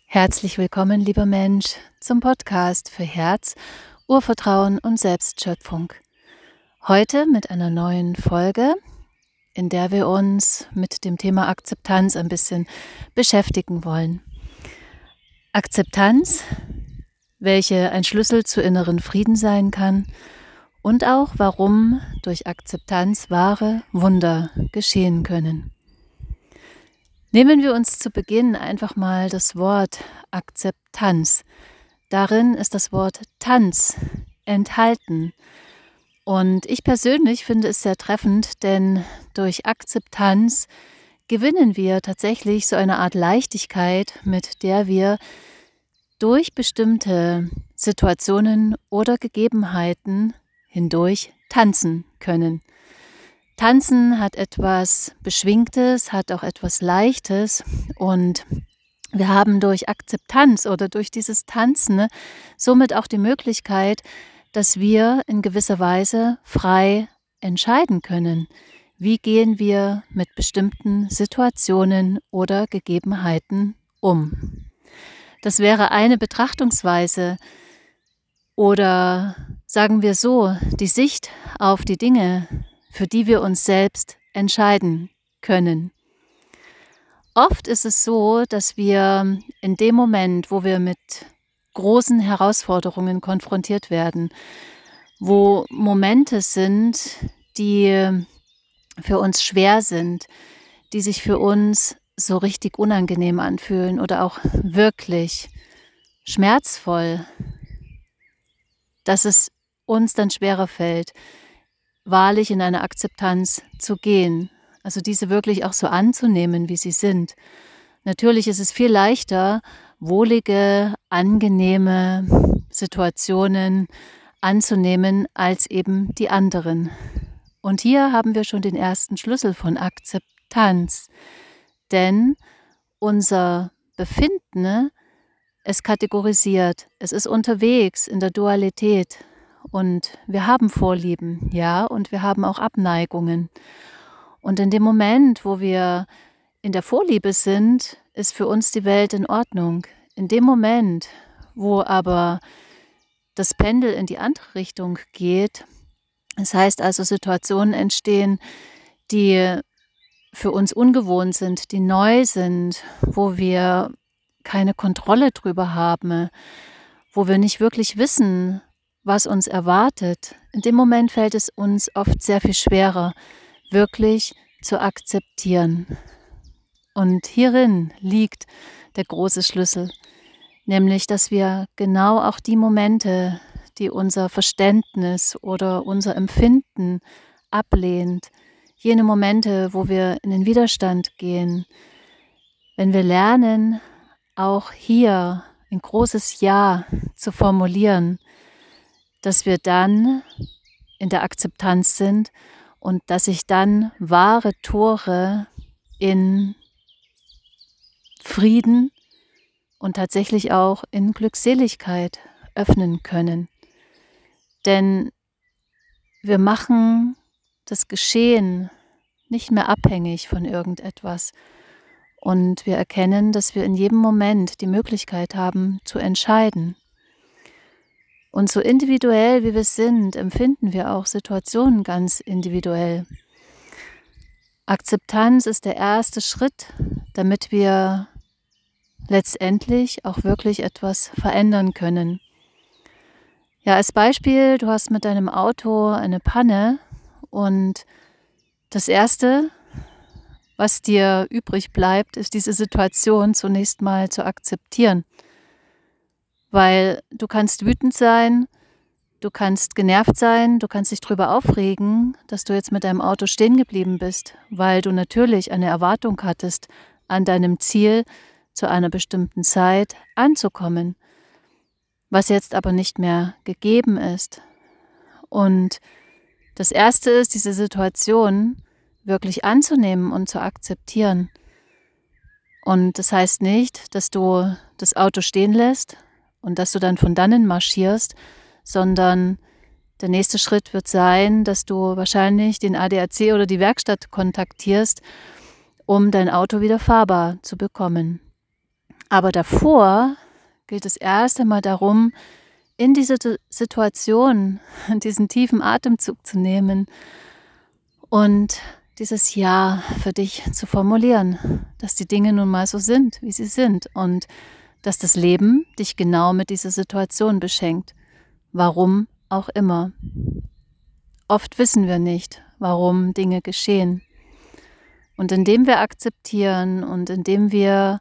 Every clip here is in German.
Herzlich willkommen, lieber Mensch, zum Podcast für Herz, Urvertrauen und Selbstschöpfung. Heute mit einer neuen Folge, in der wir uns mit dem Thema Akzeptanz ein bisschen beschäftigen wollen. Akzeptanz, welche ein Schlüssel zu inneren Frieden sein kann und auch warum durch Akzeptanz wahre Wunder geschehen können. Nehmen wir uns zu Beginn einfach mal das Wort Akzeptanz. Darin ist das Wort Tanz enthalten. Und ich persönlich finde es sehr treffend, denn durch Akzeptanz gewinnen wir tatsächlich so eine Art Leichtigkeit, mit der wir durch bestimmte Situationen oder Gegebenheiten hindurch tanzen können. Tanzen hat etwas Beschwingtes, hat auch etwas Leichtes und wir haben durch Akzeptanz oder durch dieses Tanzen somit auch die Möglichkeit, dass wir in gewisser Weise frei entscheiden können. Wie gehen wir mit bestimmten Situationen oder Gegebenheiten um? Das wäre eine Betrachtungsweise oder sagen wir so, die Sicht auf die Dinge, für die wir uns selbst entscheiden können. Oft ist es so, dass wir in dem Moment, wo wir mit großen Herausforderungen konfrontiert werden, wo Momente sind, die für uns schwer sind, die sich für uns so richtig unangenehm anfühlen oder auch wirklich schmerzvoll, dass es uns dann schwerer fällt, wahrlich in eine Akzeptanz zu gehen, also diese wirklich auch so anzunehmen, wie sie sind. Natürlich ist es viel leichter, wohlige, angenehme Situationen anzunehmen, als eben die anderen. Und hier haben wir schon den ersten Schlüssel von Akzeptanz, denn unser Befinden, es kategorisiert, es ist unterwegs in der Dualität. Und wir haben Vorlieben, ja, und wir haben auch Abneigungen. Und in dem Moment, wo wir in der Vorliebe sind, ist für uns die Welt in Ordnung. In dem Moment, wo aber das Pendel in die andere Richtung geht, das heißt also Situationen entstehen, die für uns ungewohnt sind, die neu sind, wo wir keine Kontrolle drüber haben, wo wir nicht wirklich wissen, was uns erwartet. In dem Moment fällt es uns oft sehr viel schwerer, wirklich zu akzeptieren. Und hierin liegt der große Schlüssel, nämlich, dass wir genau auch die Momente, die unser Verständnis oder unser Empfinden ablehnt, jene Momente, wo wir in den Widerstand gehen, wenn wir lernen, auch hier ein großes Ja zu formulieren, dass wir dann in der Akzeptanz sind und dass sich dann wahre Tore in Frieden und tatsächlich auch in Glückseligkeit öffnen können. Denn wir machen das Geschehen nicht mehr abhängig von irgendetwas. Und wir erkennen, dass wir in jedem Moment die Möglichkeit haben, zu entscheiden. Und so individuell wie wir sind, empfinden wir auch Situationen ganz individuell. Akzeptanz ist der erste Schritt, damit wir letztendlich auch wirklich etwas verändern können. Ja, als Beispiel, du hast mit deinem Auto eine Panne und das Erste, was dir übrig bleibt, ist diese Situation zunächst mal zu akzeptieren. Weil du kannst wütend sein, du kannst genervt sein, du kannst dich darüber aufregen, dass du jetzt mit deinem Auto stehen geblieben bist, weil du natürlich eine Erwartung hattest, an deinem Ziel zu einer bestimmten Zeit anzukommen, was jetzt aber nicht mehr gegeben ist. Und das Erste ist, diese Situation wirklich anzunehmen und zu akzeptieren. Und das heißt nicht, dass du das Auto stehen lässt und dass du dann von dannen marschierst, sondern der nächste Schritt wird sein, dass du wahrscheinlich den ADAC oder die Werkstatt kontaktierst, um dein Auto wieder fahrbar zu bekommen. Aber davor gilt es erst einmal darum, in diese Situation diesen tiefen Atemzug zu nehmen und dieses Ja für dich zu formulieren, dass die Dinge nun mal so sind, wie sie sind und dass das Leben dich genau mit dieser Situation beschenkt, warum auch immer. Oft wissen wir nicht, warum Dinge geschehen. Und indem wir akzeptieren und indem wir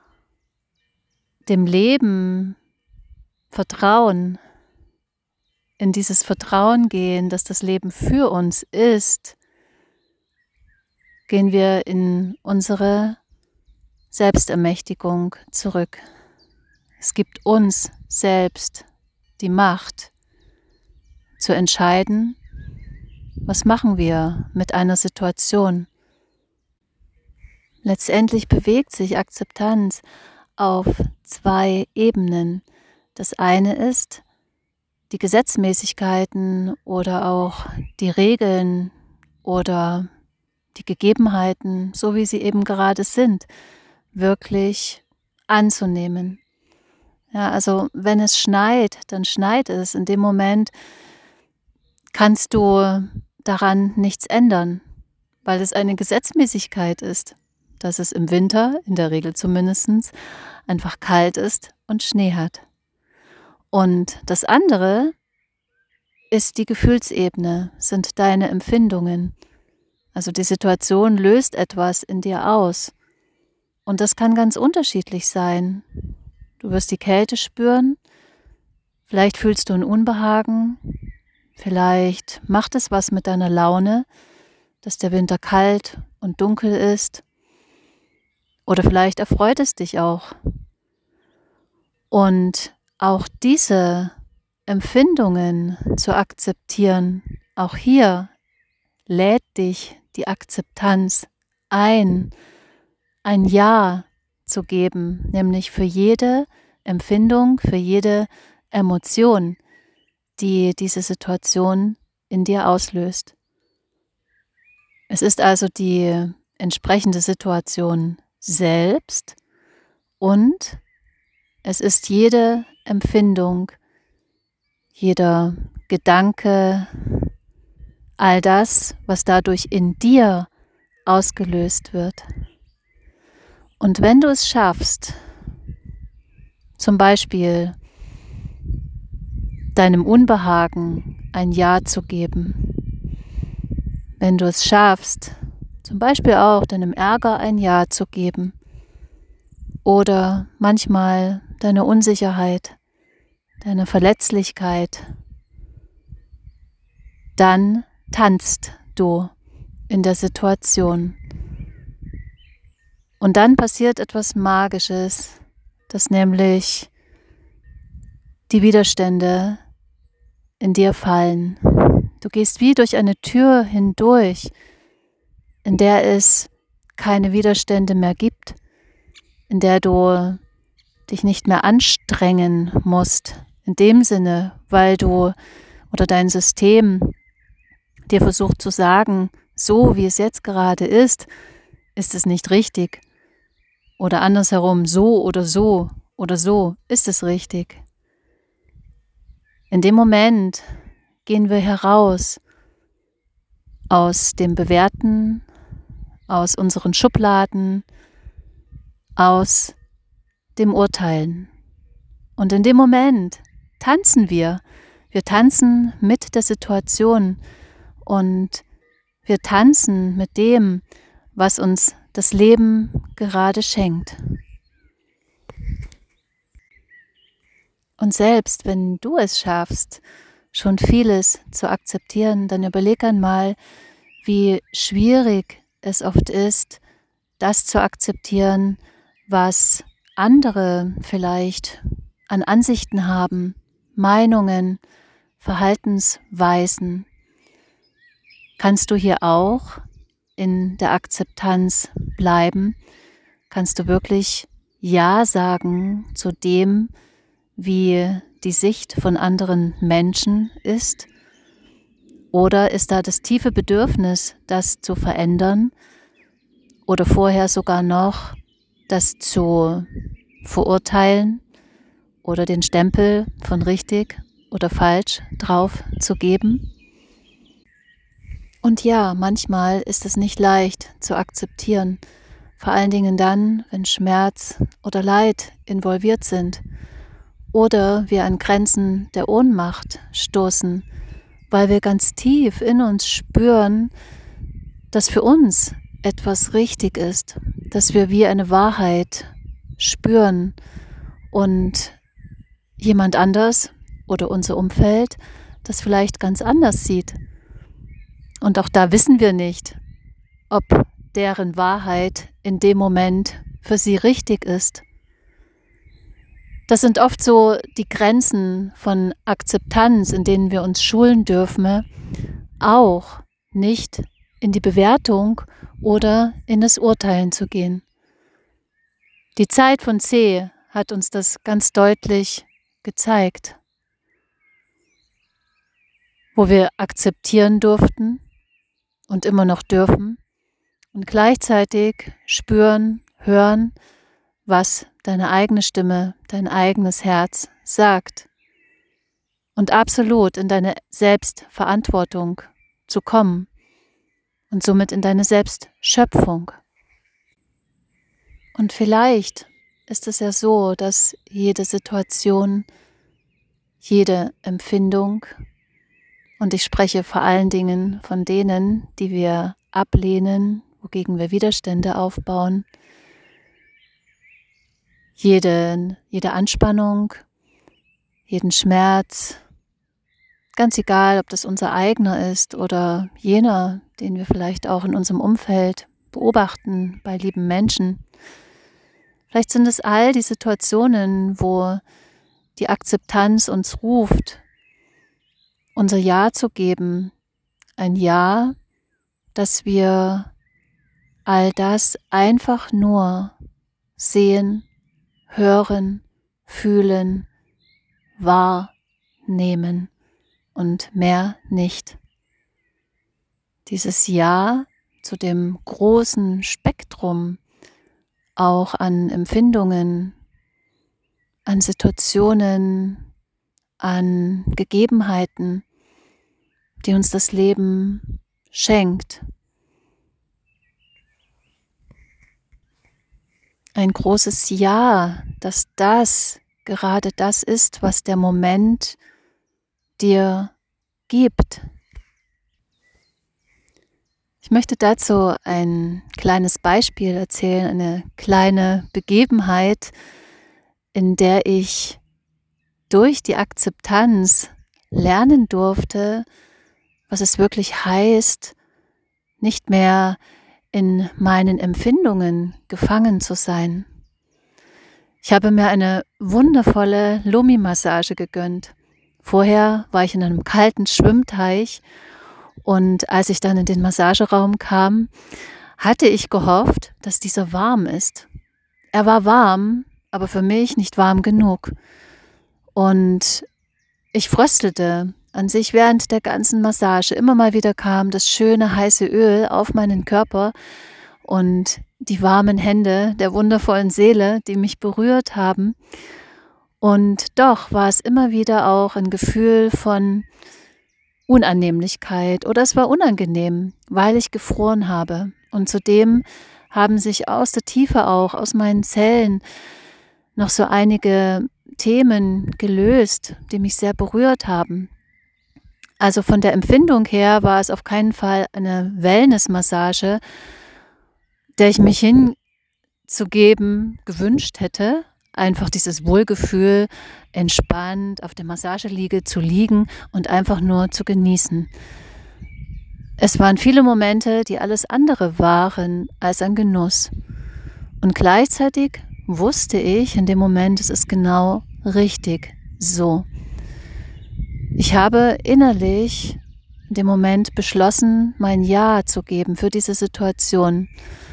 dem Leben vertrauen, in dieses Vertrauen gehen, dass das Leben für uns ist, gehen wir in unsere Selbstermächtigung zurück. Es gibt uns selbst die Macht zu entscheiden, was machen wir mit einer Situation. Letztendlich bewegt sich Akzeptanz auf 2 Ebenen. Das eine ist die Gesetzmäßigkeiten oder auch die Regeln oder die Gegebenheiten, so wie sie eben gerade sind, wirklich anzunehmen. Ja, also wenn es schneit, dann schneit es. In dem Moment kannst du daran nichts ändern, weil es eine Gesetzmäßigkeit ist, dass es im Winter, in der Regel zumindest, einfach kalt ist und Schnee hat. Und das andere ist die Gefühlsebene, sind deine Empfindungen. Also die Situation löst etwas in dir aus. Und das kann ganz unterschiedlich sein. Du wirst die Kälte spüren, vielleicht fühlst du ein Unbehagen, vielleicht macht es was mit deiner Laune, dass der Winter kalt und dunkel ist. Oder vielleicht erfreut es dich auch. Und auch diese Empfindungen zu akzeptieren, auch hier lädt dich die Akzeptanz ein Ja zu geben, nämlich für jede Empfindung, für jede Emotion, die diese Situation in dir auslöst. Es ist also die entsprechende Situation selbst und es ist jede Empfindung, jeder Gedanke, all das, was dadurch in dir ausgelöst wird. Und wenn du es schaffst, zum Beispiel deinem Unbehagen ein Ja zu geben, wenn du es schaffst, zum Beispiel auch deinem Ärger ein Ja zu geben oder manchmal deiner Unsicherheit, deiner Verletzlichkeit, dann tanzt du in der Situation. Und dann passiert etwas Magisches, dass nämlich die Widerstände in dir fallen. Du gehst wie durch eine Tür hindurch, in der es keine Widerstände mehr gibt, in der du dich nicht mehr anstrengen musst, in dem Sinne, weil du oder dein System dir versucht zu sagen, so wie es jetzt gerade ist es nicht richtig. Oder andersherum, so oder so ist es richtig. In dem Moment gehen wir heraus aus dem Bewerten, aus unseren Schubladen, aus dem Urteilen. Und in dem Moment tanzen wir. Wir tanzen mit der Situation und wir tanzen mit dem, was uns das Leben gerade schenkt. Und selbst wenn du es schaffst, schon vieles zu akzeptieren, dann überleg einmal, wie schwierig es oft ist, das zu akzeptieren, was andere vielleicht an Ansichten haben, Meinungen, Verhaltensweisen. Kannst du hier auch in der Akzeptanz bleiben? Kannst du wirklich Ja sagen zu dem, wie die Sicht von anderen Menschen ist? Oder ist da das tiefe Bedürfnis, das zu verändern oder vorher sogar noch das zu verurteilen oder den Stempel von richtig oder falsch drauf zu geben. Und ja, manchmal ist es nicht leicht zu akzeptieren, vor allen Dingen dann, wenn Schmerz oder Leid involviert sind oder wir an Grenzen der Ohnmacht stoßen, weil wir ganz tief in uns spüren, dass für uns etwas richtig ist, dass wir wie eine Wahrheit spüren und jemand anders oder unser Umfeld das vielleicht ganz anders sieht. Und auch da wissen wir nicht, ob deren Wahrheit in dem Moment für sie richtig ist. Das sind oft so die Grenzen von Akzeptanz, in denen wir uns schulen dürfen, auch nicht in die Bewertung oder in das Urteilen zu gehen. Die Zeit von C hat uns das ganz deutlich gezeigt, wo wir akzeptieren durften und immer noch dürfen und gleichzeitig spüren, hören, was deine eigene Stimme, dein eigenes Herz sagt und absolut in deine Selbstverantwortung zu kommen und somit in deine Selbstschöpfung. Und vielleicht ist es ja so, dass jede Situation, jede Empfindung, und ich spreche vor allen Dingen von denen, die wir ablehnen, wogegen wir Widerstände aufbauen, jede Anspannung, jeden Schmerz, ganz egal, ob das unser eigener ist oder jener, den wir vielleicht auch in unserem Umfeld beobachten, bei lieben Menschen. Vielleicht sind es all die Situationen, wo die Akzeptanz uns ruft, unser Ja zu geben, ein Ja, dass wir all das einfach nur sehen, hören, fühlen, wahrnehmen und mehr nicht. Dieses Ja zu dem großen Spektrum auch an Empfindungen, an Situationen, an Gegebenheiten, die uns das Leben schenkt. Ein großes Ja, dass das gerade das ist, was der Moment dir gibt. Ich möchte dazu ein kleines Beispiel erzählen, eine kleine Begebenheit, in der ich durch die Akzeptanz lernen durfte, was es wirklich heißt, nicht mehr in meinen Empfindungen gefangen zu sein. Ich habe mir eine wundervolle Lomi-Massage gegönnt. Vorher war ich in einem kalten Schwimmteich und als ich dann in den Massageraum kam, hatte ich gehofft, dass dieser warm ist. Er war warm, aber für mich nicht warm genug. Und ich fröstelte an sich während der ganzen Massage. Immer mal wieder kam das schöne heiße Öl auf meinen Körper und die warmen Hände der wundervollen Seele, die mich berührt haben. Und doch war es immer wieder auch ein Gefühl von Unannehmlichkeit oder es war unangenehm, weil ich gefroren habe. Und zudem haben sich aus der Tiefe auch, aus meinen Zellen, noch so einige Themen gelöst, die mich sehr berührt haben. Also von der Empfindung her war es auf keinen Fall eine Wellness-Massage, der ich mich hinzugeben gewünscht hätte. Einfach dieses Wohlgefühl, entspannt auf der Massageliege zu liegen und einfach nur zu genießen. Es waren viele Momente, die alles andere waren als ein Genuss. Und gleichzeitig wusste ich in dem Moment, es ist genau richtig so. Ich habe innerlich in dem Moment beschlossen, mein Ja zu geben für diese Situation.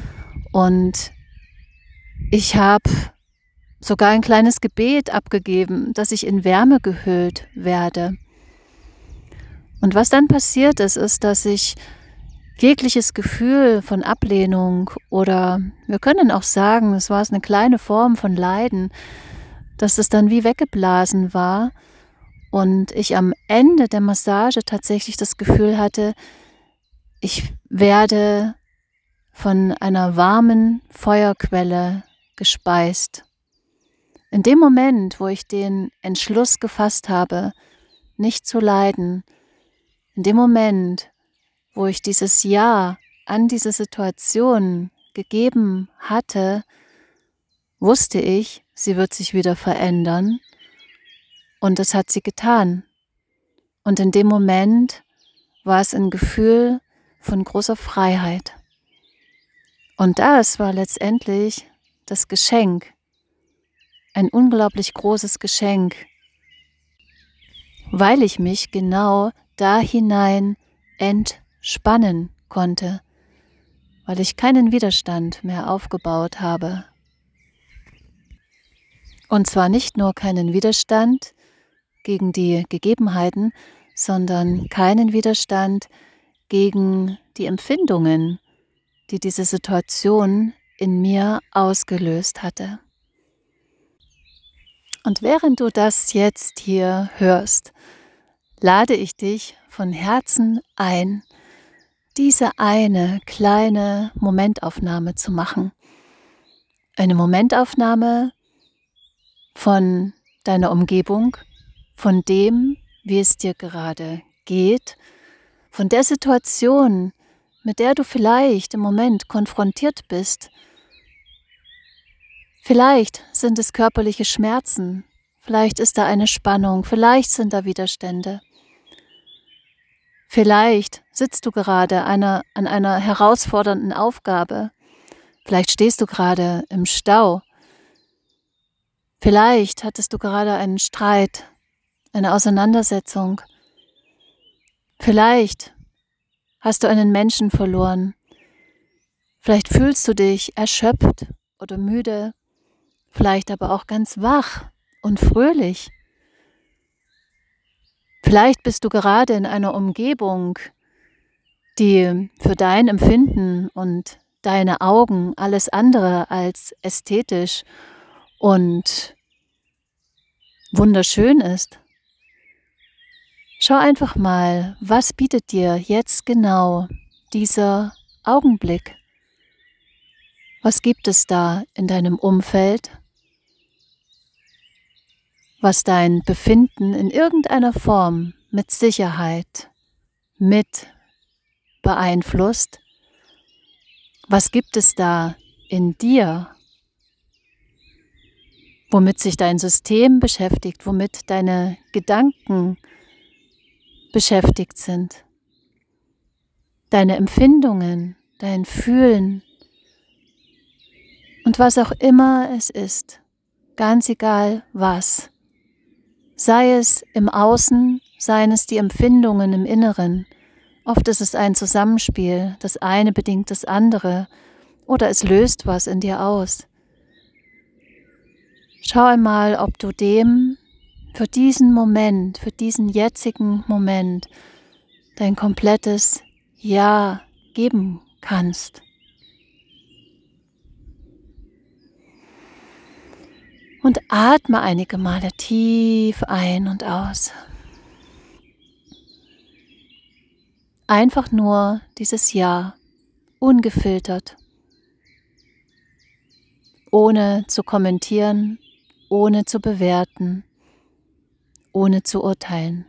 Und ich habe sogar ein kleines Gebet abgegeben, dass ich in Wärme gehüllt werde. Und was dann passiert ist, dass ich jegliches Gefühl von Ablehnung, oder wir können auch sagen, es war eine kleine Form von Leiden, dass es dann wie weggeblasen war und ich am Ende der Massage tatsächlich das Gefühl hatte, ich werde von einer warmen Feuerquelle gespeist. In dem Moment, wo ich den Entschluss gefasst habe, nicht zu leiden, in dem Moment, wo ich dieses Ja an diese Situation gegeben hatte, wusste ich, sie wird sich wieder verändern, und das hat sie getan. Und in dem Moment war es ein Gefühl von großer Freiheit. Und das war letztendlich das Geschenk, ein unglaublich großes Geschenk, weil ich mich genau da hinein entspannen konnte, weil ich keinen Widerstand mehr aufgebaut habe. Und zwar nicht nur keinen Widerstand gegen die Gegebenheiten, sondern keinen Widerstand gegen die Empfindungen, die diese Situation in mir ausgelöst hatte. Und während du das jetzt hier hörst, lade ich dich von Herzen ein, diese eine kleine Momentaufnahme zu machen. Eine Momentaufnahme von deiner Umgebung, von dem, wie es dir gerade geht, von der Situation, mit der du vielleicht im Moment konfrontiert bist. Vielleicht sind es körperliche Schmerzen, vielleicht ist da eine Spannung, vielleicht sind da Widerstände. Vielleicht sitzt du gerade an einer herausfordernden Aufgabe. Vielleicht stehst du gerade im Stau. Vielleicht hattest du gerade einen Streit, eine Auseinandersetzung. Vielleicht hast du einen Menschen verloren. Vielleicht fühlst du dich erschöpft oder müde, vielleicht aber auch ganz wach und fröhlich. Vielleicht bist du gerade in einer Umgebung, die für dein Empfinden und deine Augen alles andere als ästhetisch und wunderschön ist. Schau einfach mal, was bietet dir jetzt genau dieser Augenblick? Was gibt es da in deinem Umfeld, was dein Befinden in irgendeiner Form mit Sicherheit mit beeinflusst? Was gibt es da in dir, womit sich dein System beschäftigt, womit deine Gedanken beschäftigt sind? Deine Empfindungen, dein Fühlen und was auch immer es ist, ganz egal was. Sei es im Außen, seien es die Empfindungen im Inneren. Oft ist es ein Zusammenspiel, das eine bedingt das andere oder es löst was in dir aus. Schau einmal, ob du dem für diesen Moment, für diesen jetzigen Moment dein komplettes Ja geben kannst. Und atme einige Male tief ein und aus. Einfach nur dieses Ja, ungefiltert, ohne zu kommentieren, ohne zu bewerten, ohne zu urteilen.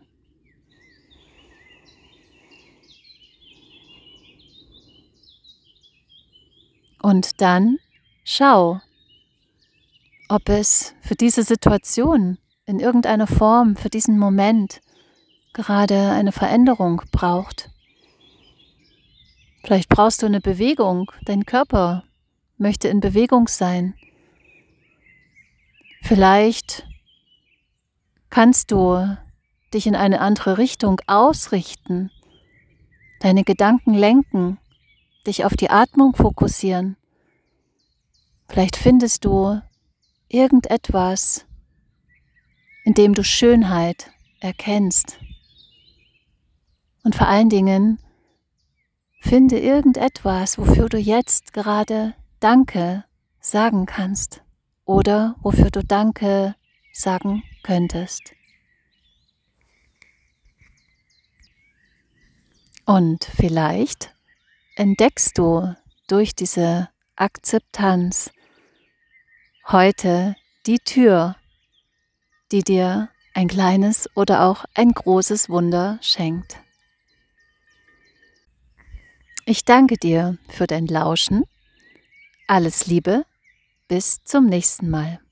Und dann schau, ob es für diese Situation in irgendeiner Form, für diesen Moment gerade eine Veränderung braucht. Vielleicht brauchst du eine Bewegung, dein Körper möchte in Bewegung sein. Vielleicht kannst du dich in eine andere Richtung ausrichten, deine Gedanken lenken, dich auf die Atmung fokussieren. Vielleicht findest du irgendetwas, in dem du Schönheit erkennst. Und vor allen Dingen Finde irgendetwas, wofür du jetzt gerade Danke sagen kannst oder wofür du Danke sagen könntest. Und vielleicht entdeckst du durch diese Akzeptanz heute die Tür, die dir ein kleines oder auch ein großes Wunder schenkt. Ich danke dir für dein Lauschen. Alles Liebe, bis zum nächsten Mal.